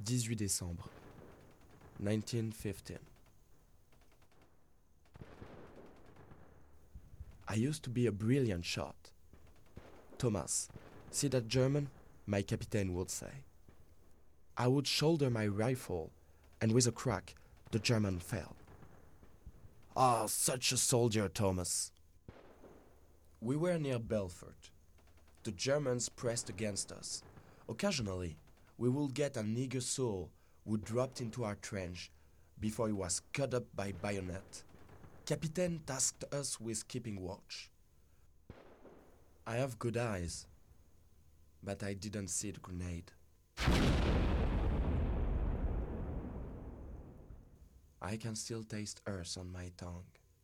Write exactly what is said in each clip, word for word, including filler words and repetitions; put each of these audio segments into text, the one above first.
dix-huit décembre nineteen fifteen. I used to be a brilliant shot. Thomas, see that German? My captain would say. I would shoulder my rifle, and with a crack, the German fell. Ah, such a soldier, Thomas. We were near Belfort. The Germans pressed against us. Occasionally, we would get an eager soul who dropped into our trench before he was cut up by bayonet. Captain tasked us with keeping watch. I have good eyes, but I didn't see the grenade. I can still taste earth on my tongue.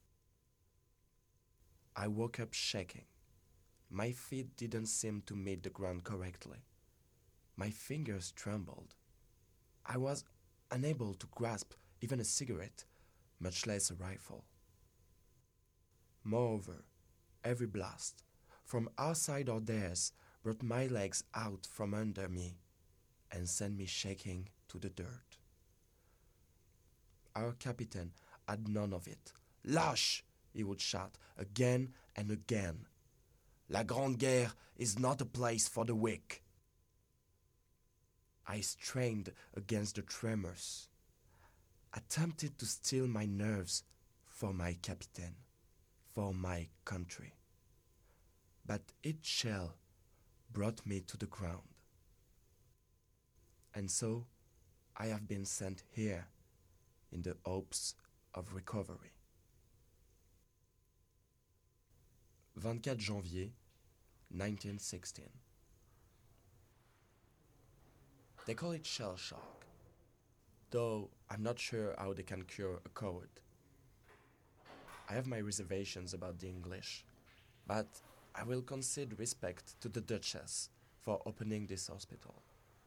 I woke up shaking. My feet didn't seem to meet the ground correctly. My fingers trembled. I was unable to grasp even a cigarette, much less a rifle. Moreover, every blast, from outside or theirs, brought my legs out from under me and sent me shaking to the dirt. Our captain had none of it. Lâche, he would shout again and again. La Grande Guerre is not a place for the weak. I strained against the tremors, attempted to steel my nerves for my captain, for my country. But each shell brought me to the ground. And so I have been sent here in the hopes of recovery. twenty-quatre janvier nineteen sixteen. They call it shell shock, though I'm not sure how they can cure a coward. I have my reservations about the English, but I will concede respect to the Duchess for opening this hospital.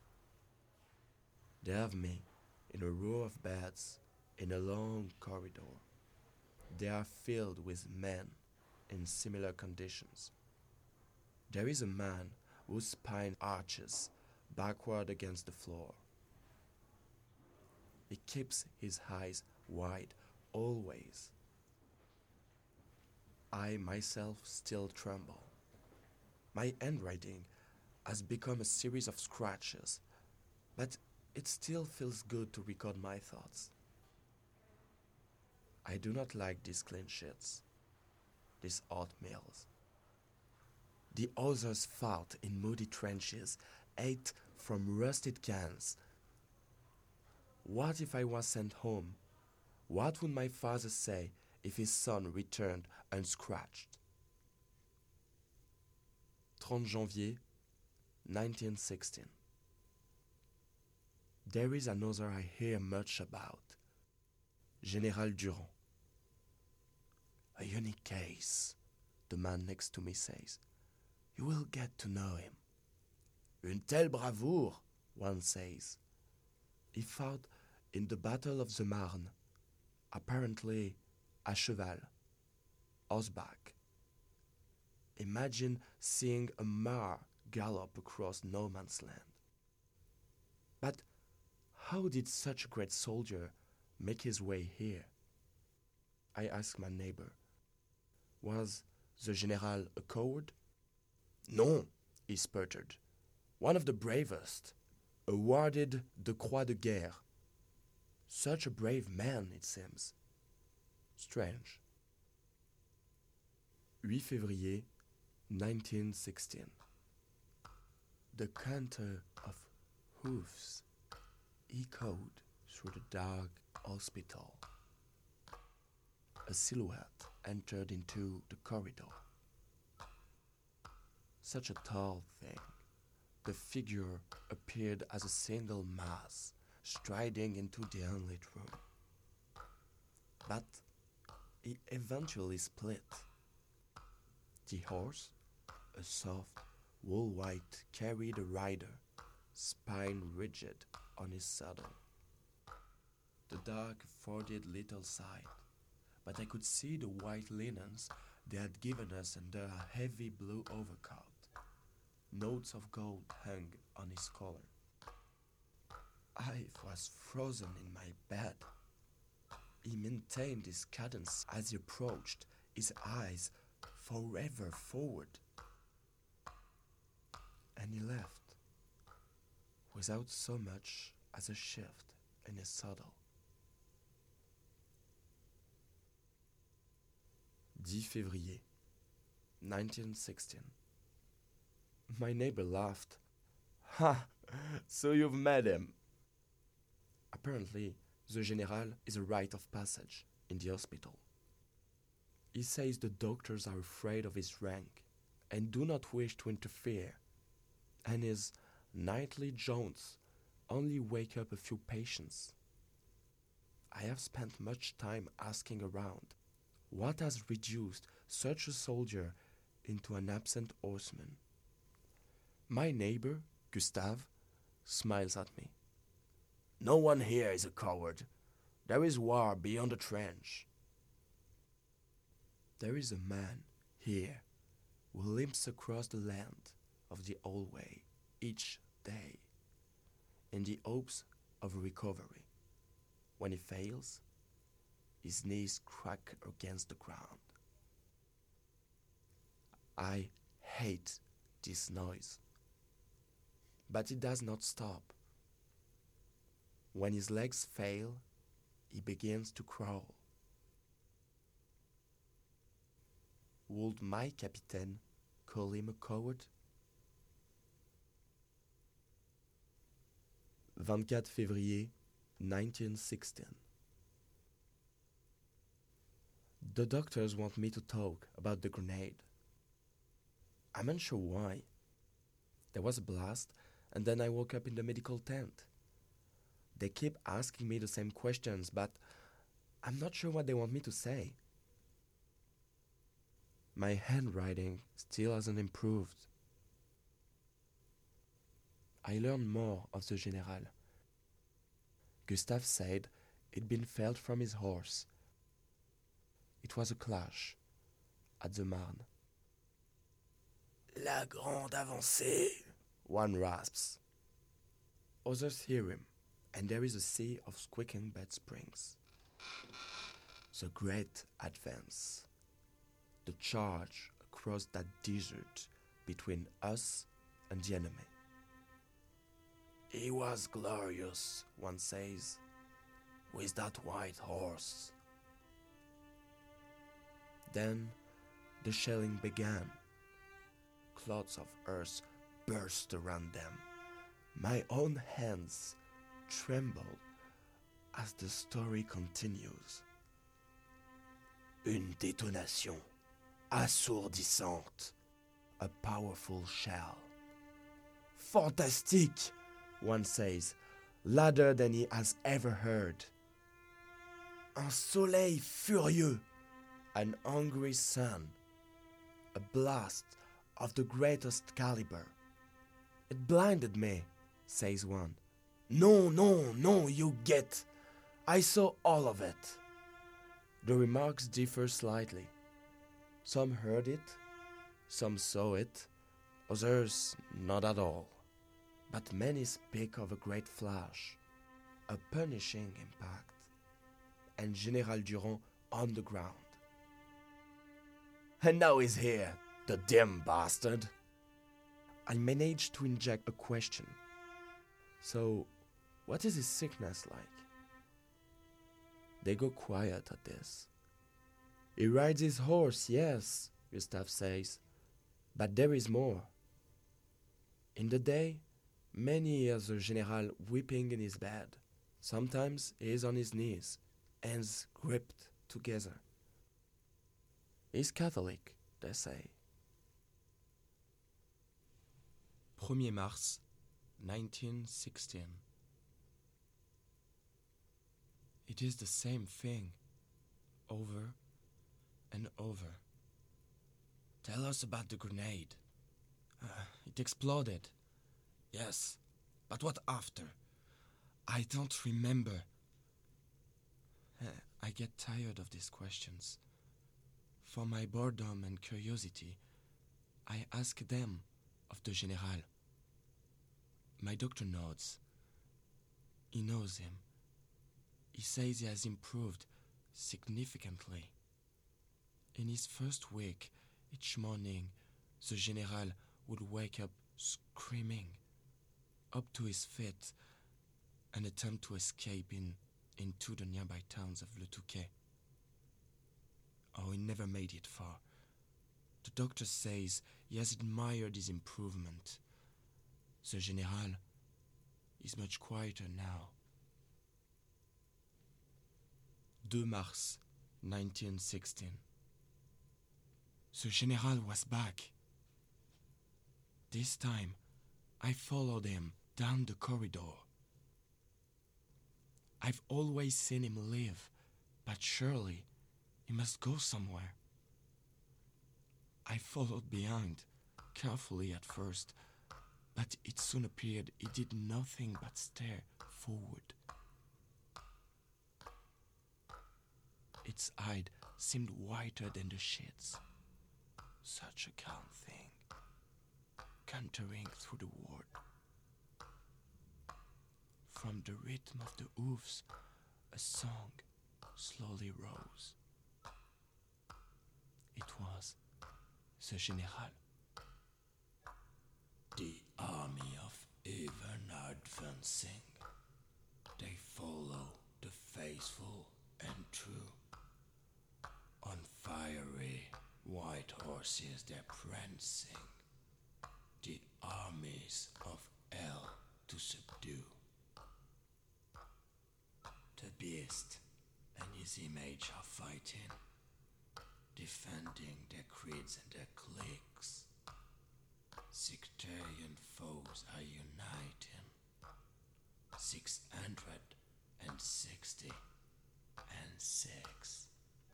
They have me in a row of beds in a long corridor. They are filled with men in similar conditions. There is a man whose spine arches backward against the floor. He keeps his eyes wide always. I myself still tremble. My handwriting has become a series of scratches, but it still feels good to record my thoughts. I do not like these clean sheets, these hot meals. The others fought in moody trenches, ate from rusted cans. What if I was sent home? What would my father say if his son returned unscratched? thirty janvier nineteen sixteen. There is another I hear much about, General Durand. A unique case, the man next to me says. You will get to know him. Une telle bravoure, one says. He fought in the Battle of the Marne, apparently à cheval, horseback. Imagine seeing a mare gallop across no man's land. But how did such a great soldier make his way here? I asked my neighbor. Was the General a coward? Non, he sputtered. One of the bravest, awarded the Croix de Guerre. Such a brave man, it seems. Strange. eight février nineteen sixteen. The canter of hoofs echoed through the dark hospital. A silhouette entered into the corridor. Such a tall thing. The figure appeared as a single mass, striding into the unlit room. But he eventually split. The horse, a soft, wool-white, carried a rider, spine rigid on his saddle. The dark afforded little sight, but I could see the white linens they had given us under a heavy blue overcoat. Notes of gold hung on his collar. I was frozen in my bed. He maintained his cadence as he approached, his eyes forever forward. And he left, without so much as a shift in his saddle. dix février, nineteen sixteen. My neighbor laughed. Ha! So you've met him. Apparently, the General is a rite of passage in the hospital. He says the doctors are afraid of his rank and do not wish to interfere, and his nightly jaunts only wake up a few patients. I have spent much time asking around what has reduced such a soldier into an absent horseman. My neighbor, Gustave, smiles at me. No one here is a coward. There is war beyond the trench. There is a man here who limps across the land of the old way each day in the hopes of recovery. When he fails, his knees crack against the ground. I hate this noise, but it does not stop. When his legs fail, he begins to crawl. Would my captain call him a coward? twenty-quatre février nineteen sixteen. The doctors want me to talk about the grenade. I'm unsure why. There was a blast, and then I woke up in the medical tent. They keep asking me the same questions, but I'm not sure what they want me to say. My handwriting still hasn't improved. I learned more of the General. Gustave said he'd been felled from his horse. It was a clash at the Marne. La grande avancée, one rasps. Others hear him, and there is a sea of squeaking bed springs. The great advance. The charge across that desert between us and the enemy. He was glorious, one says, with that white horse. Then the shelling began. Clouds of earth burst around them. My own hands tremble as the story continues. Une détonation assourdissante. A powerful shell. Fantastique, one says, louder than he has ever heard. Un soleil furieux. An angry sun. A blast of the greatest caliber. It blinded me, says one. No, no, no, you get. I saw all of it. The remarks differ slightly. Some heard it, some saw it, others not at all. But many speak of a great flash, a punishing impact, and General Durand on the ground. And now he's here, the dim bastard. I managed to inject a question. So, what is his sickness like? They go quiet at this. He rides his horse, yes, Gustave says, but there is more. In the day, many hears the General weeping in his bed. Sometimes he is on his knees, hands gripped together. He's Catholic, they say. premier mars nineteen sixteen. It is the same thing, over and over. Tell us about the grenade. Uh, it exploded. Yes, but what after? I don't remember. Uh, I get tired of these questions. For my boredom and curiosity, I ask them of the General. My doctor nods. He knows him. He says he has improved significantly. In his first week, each morning, the General would wake up screaming, up to his feet, and attempt to escape in, into the nearby towns of Le Touquet. Oh, he never made it far. The doctor says he has admired his improvement. The General is much quieter now. two Mars nineteen sixteen. The General was back. This time, I followed him down the corridor. I've always seen him live, but surely he must go somewhere. I followed behind, carefully at first, but it soon appeared he did nothing but stare forward. Its hide seemed whiter than the sheets. Such a calm thing, cantering through the ward. From the rhythm of the hoofs, a song slowly rose. It was the General. The army of even advancing. They follow the faithful and true. On fiery white horses they're prancing. The armies of hell to subdue. The beast and his image are fighting, defending their creeds and their cliques. Sectarian foes are uniting. Six hundred and sixty and six.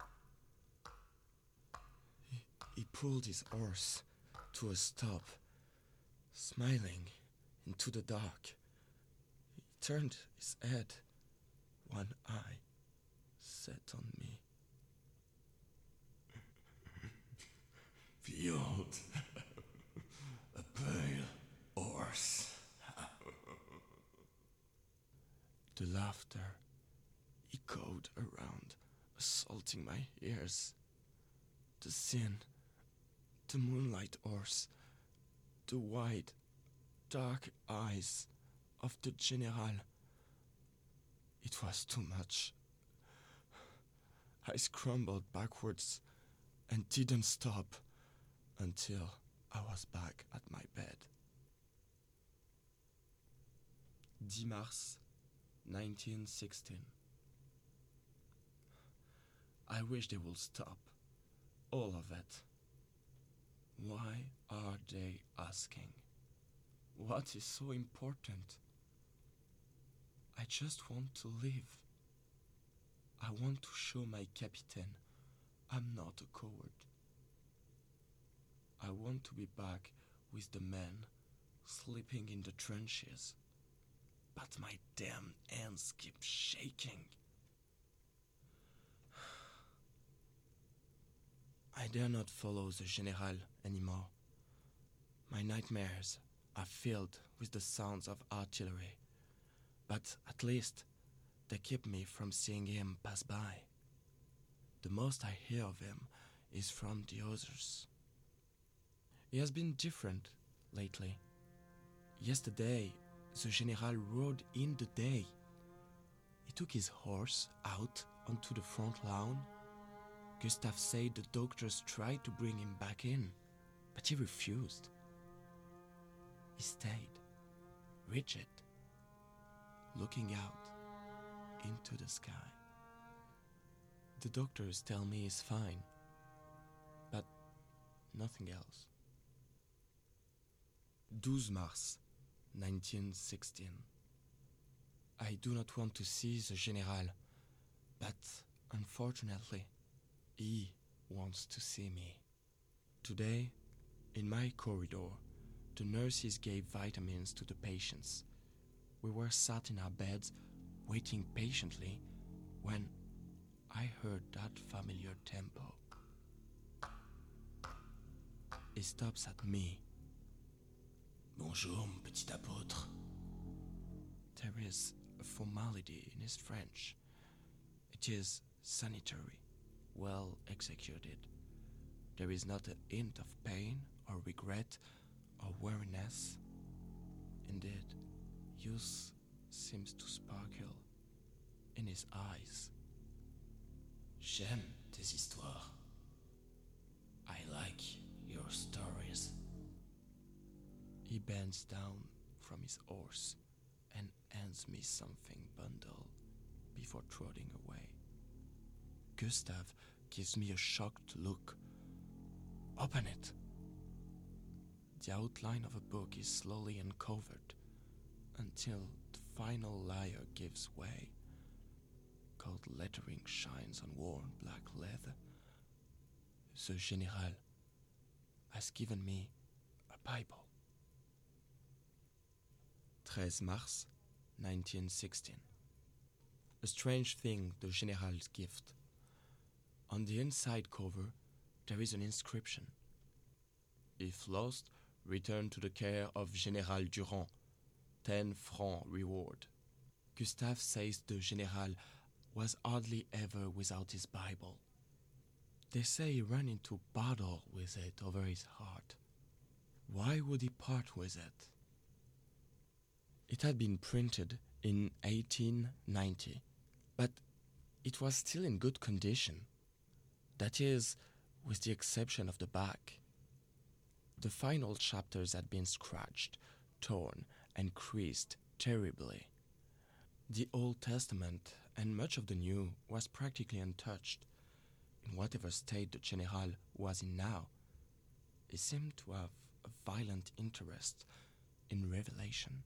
He, he pulled his horse to a stop, smiling into the dark. He turned his head. One eye set on me. Behold, a pale horse. The laughter echoed around, assaulting my ears. The scene, the moonlight horse, the wide, dark eyes of the General. It was too much. I scrambled backwards and didn't stop until I was back at my bed. ten Mars nineteen sixteen. I wish they would stop. All of it. Why are they asking? What is so important? I just want to live. I want to show my captain I'm not a coward. I want to be back with the men sleeping in the trenches. But my damn hands keep shaking. I dare not follow the General anymore. My nightmares are filled with the sounds of artillery. But at least they keep me from seeing him pass by. The most I hear of him is from the others. He has been different lately. Yesterday, the General rode in the day. He took his horse out onto the front lawn. Gustave said the doctors tried to bring him back in, but he refused. He stayed, rigid, looking out into the sky. The doctors tell me he's fine, but nothing else. twelve Mars nineteen sixteen. I do not want to see the General, but unfortunately, he wants to see me. Today, in my corridor, the nurses gave vitamins to the patients. We were sat in our beds, waiting patiently, when I heard that familiar tempo. He stops at me. Bonjour, mon petit apôtre. There is a a formality in his French. It is sanitary, well executed. There is not a hint of pain or regret or weariness. Indeed, youth seems to sparkle in his eyes. J'aime tes histoires. I like your stories. He bends down from his horse and hands me something bundled before trotting away. Gustave gives me a shocked look. Open it. The outline of a book is slowly uncovered until the final layer gives way. Gold lettering shines on worn black leather. The Général has given me a Bible. thirteen Mars nineteen sixteen. A strange thing, the Général's gift. On the inside cover, there is an inscription. If lost, return to the care of Général Durand. Ten francs reward. Gustave says the Général was hardly ever without his Bible. They say he ran into battle with it over his heart. Why would he part with it? It had been printed in eighteen ninety, but it was still in good condition. That is, with the exception of the back. The final chapters had been scratched, torn, and creased terribly. The Old Testament and much of the New was practically untouched. In whatever state the Général was in now, he seemed to have a violent interest in Revelation.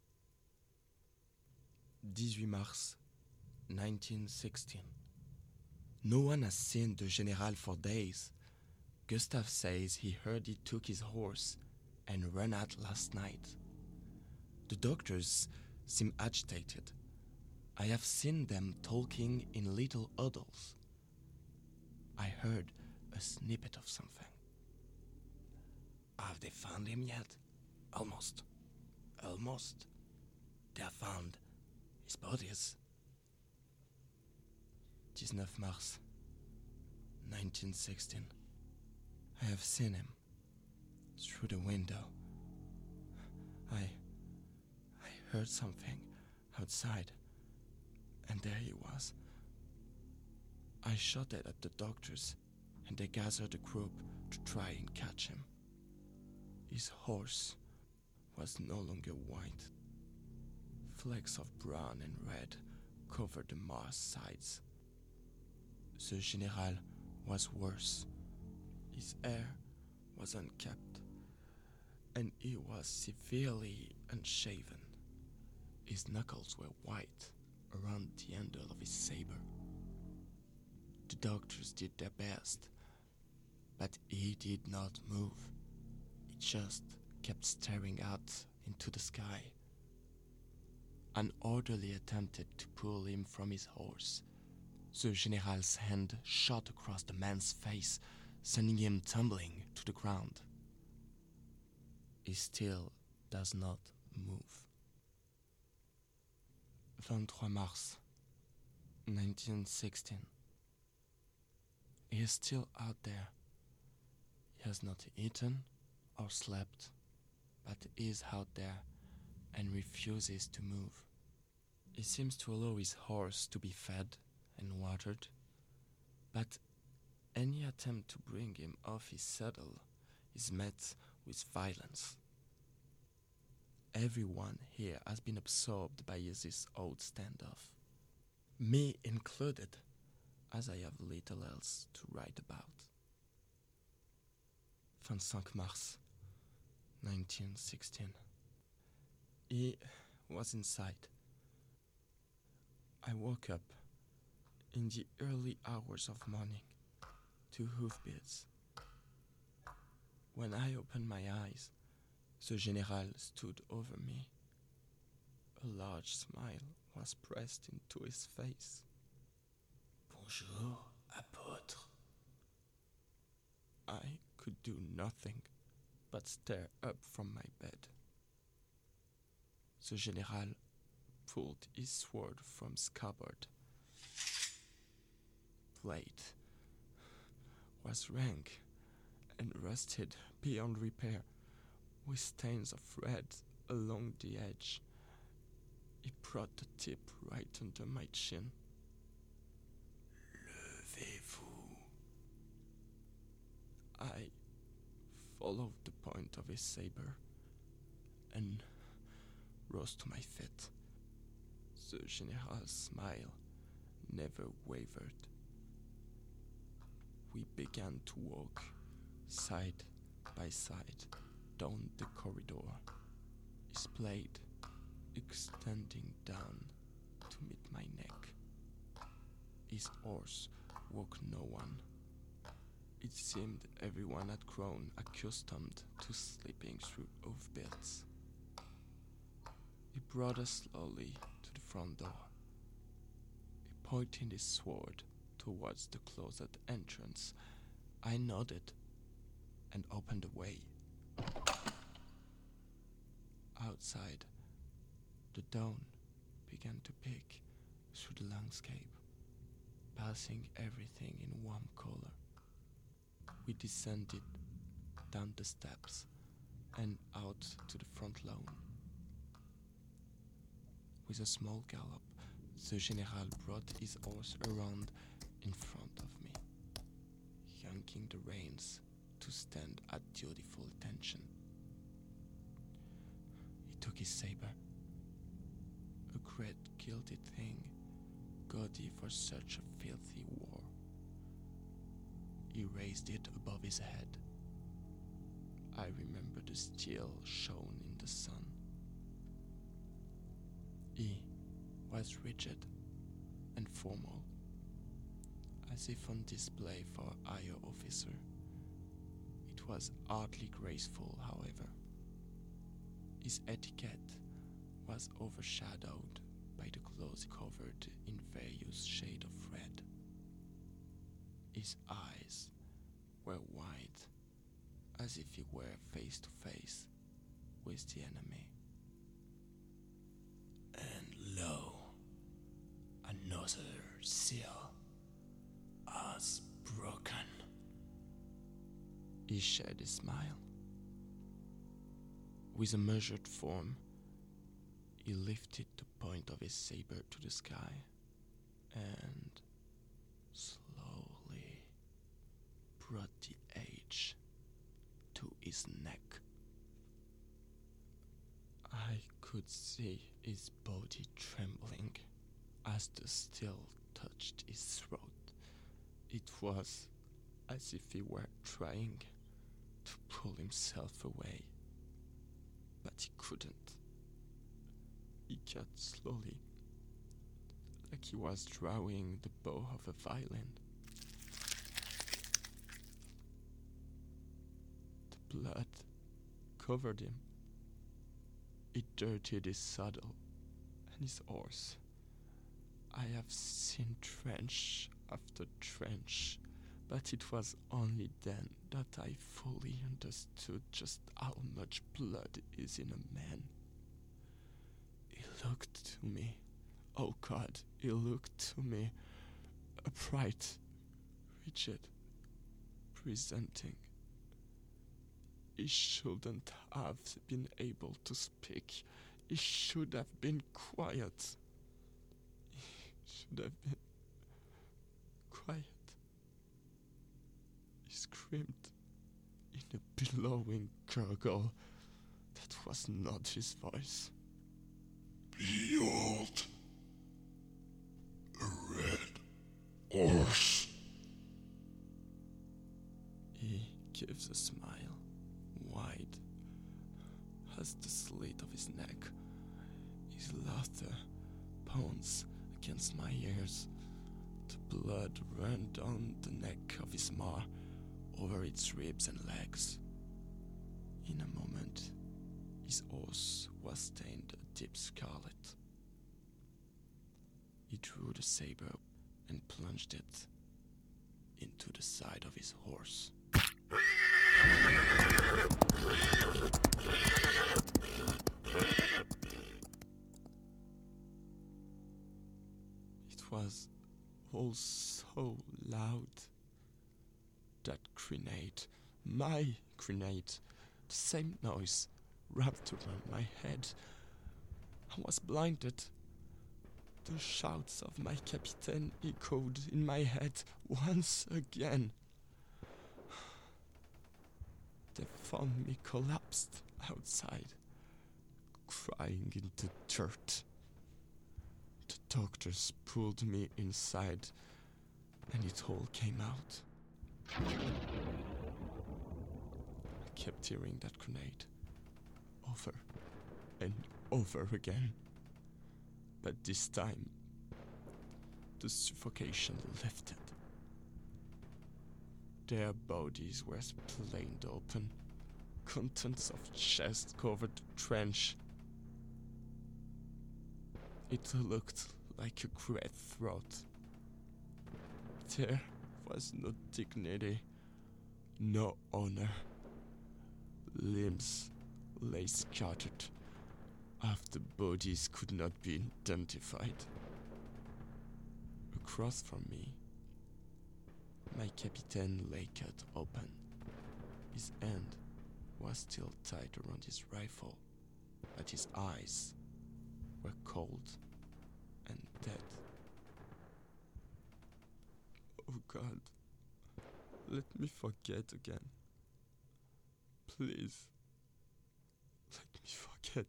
eighteen Mars nineteen sixteen. No one has seen the Général for days. Gustave says he heard he took his horse and ran out last night. The doctors seem agitated. I have seen them talking in little huddles. I heard a snippet of something. Have they found him yet? Almost. Almost. They have found his bodies. nineteen Mars nineteen sixteen. I have seen him through the window. I I heard something outside, and there he was. I shouted at the doctors, and they gathered a group to try and catch him. His horse was no longer white. Flecks of brown and red covered the Mars sides. The Général was worse. His hair was unkempt, and he was severely unshaven. His knuckles were white around the handle of his saber. The doctors did their best, but he did not move. He just kept staring out into the sky. An orderly attempted to pull him from his horse. The Général's hand shot across the man's face, sending him tumbling to the ground. He still does not move. twenty-three Mars nineteen sixteen. He is still out there. He has not eaten or slept, but is out there and refuses to move. He seems to allow his horse to be fed and watered, but any attempt to bring him off his saddle is met with violence. Everyone here has been absorbed by this old standoff, me included, as I have little else to write about. twenty-five Mars nineteen sixteen. He was inside. I woke up in the early hours of morning to hoofbeats. When I opened my eyes, the Général stood over me. A large smile was pressed into his face. Bonjour, apôtre. I could do nothing but stare up from my bed. The Général pulled his sword from scabbard. Blade was rank and rusted beyond repair, with stains of red along the edge. He brought the tip right under my chin. Levez-vous. I followed the point of his saber and rose to my feet. The General's smile never wavered. We began to walk side by side down the corridor, his blade extending down to meet my neck. His horse woke no one. It seemed everyone had grown accustomed to sleeping through off beds. He brought us slowly to the front door. He pointed his sword towards the closet entrance. I nodded and opened the way. Outside, the dawn began to peek through the landscape, passing everything in warm color. We descended down the steps and out to the front lawn. With a small gallop, the General brought his horse around in front of me, yanking the reins to stand at dutiful attention. He took his saber, a great gilded thing, gaudy for such a filthy war. He raised it above his head. I remember the steel shone in the sun. He was rigid and formal, as if on display for a higher officer. It was hardly graceful, however. His etiquette was overshadowed by the clothes covered in various shades of red. His eyes were wide, as if he were face to face with the enemy. And lo, another seal has broken. He shed a smile. With a measured form, he lifted the point of his saber to the sky and slowly brought the edge to his neck. I could see his body trembling as the steel touched his throat. It was as if he were trying to pull himself away, but he couldn't. He cut slowly, like he was drawing the bow of a violin. The blood covered him. It dirtied his saddle and his horse. I have seen trench after trench, but it was only then that I fully understood just how much blood is in a man. He looked to me. Oh God, he looked to me, upright, rigid, presenting. He shouldn't have been able to speak. He should have been quiet. He should have been quiet. He screamed in a bellowing gurgle that was not his voice. Behold, a red horse. He gives a smile, wide as the slit of his neck. His laughter pounds against my ears. The blood ran down the neck of his mare, over its ribs and legs. In a moment, his horse was stained a deep scarlet. He drew the saber and plunged it into the side of his horse. all so loud. That grenade, my grenade, the same noise wrapped around my head. I was blinded. The shouts of my captain echoed in my head once again. They found me collapsed outside, crying in the dirt. The doctors pulled me inside, and it all came out. I kept hearing that grenade over and over again. But this time, the suffocation lifted. Their bodies were splayed open, contents of chest covered the trench. It looked like a great throat. There was no dignity, no honor. Limbs lay scattered. Half the bodies could not be identified. Across from me, my captain lay cut open. His hand was still tied around his rifle, but his eyes were cold and dead. Oh God, let me forget again. Please, let me forget.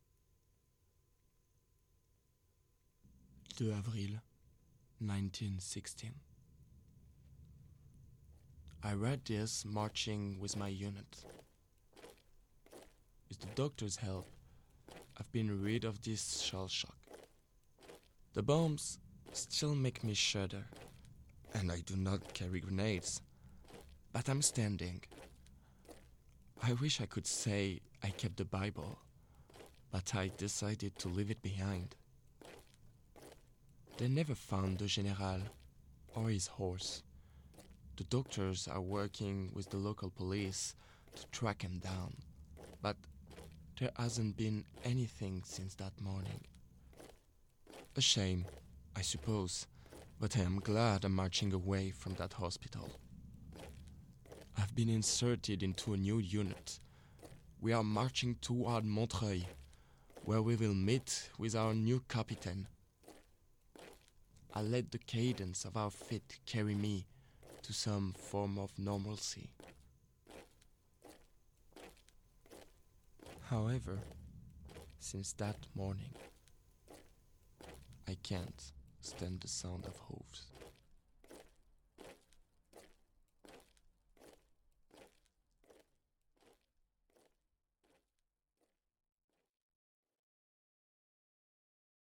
two Avril nineteen sixteen. I read this marching with my unit. With the doctor's help, I've been rid of this shell shock. The bombs still make me shudder, and I do not carry grenades, but I'm standing. I wish I could say I kept the Bible, but I decided to leave it behind. They never found the General or his horse. The doctors are working with the local police to track him down, but there hasn't been anything since that morning. A shame, I suppose, but I am glad I'm marching away from that hospital. I've been inserted into a new unit. We are marching toward Montreuil, where we will meet with our new captain. I let the cadence of our feet carry me to some form of normalcy. However, since that morning, I can't stand the sound of hooves.